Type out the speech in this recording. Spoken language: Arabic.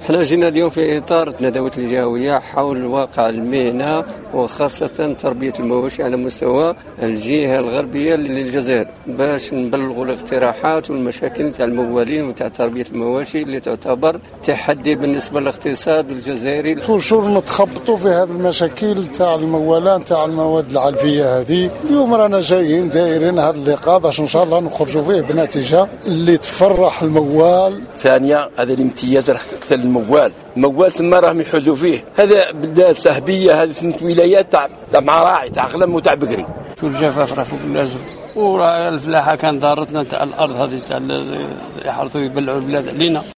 احنا جينا اليوم في اطار الندوات الجهويه حول واقع المهنه وخاصه تربيه المواشي على مستوى الجهه الغربيه للجزائر، باش نبلغوا الاقتراحات والمشاكل تاع الموالين وتاع تربيه المواشي اللي تعتبر تحدي بالنسبه للاقتصاد الجزائري. توجور نتخبطوا في هذه المشاكل تاع الموالان تاع المواد العلفيه هذه. اليوم رانا جايين دايرين هذا اللقاء باش ان شاء الله نخرجوا فيه بنتيجه اللي تفرح الموال. ثانيا هذا الامتياز راه اكثر الموال ثم راهم يحوزوا فيه. هذا بلاد صهبيه، هذه 8 ولايات تاع مراعي تاع غنم وتاع بقري. والجفاف راه فوق اللازم، وراه الفلاحه كان دارتنا تاع الارض هذه تاع يحرثوا يبلعوا البلاد علينا.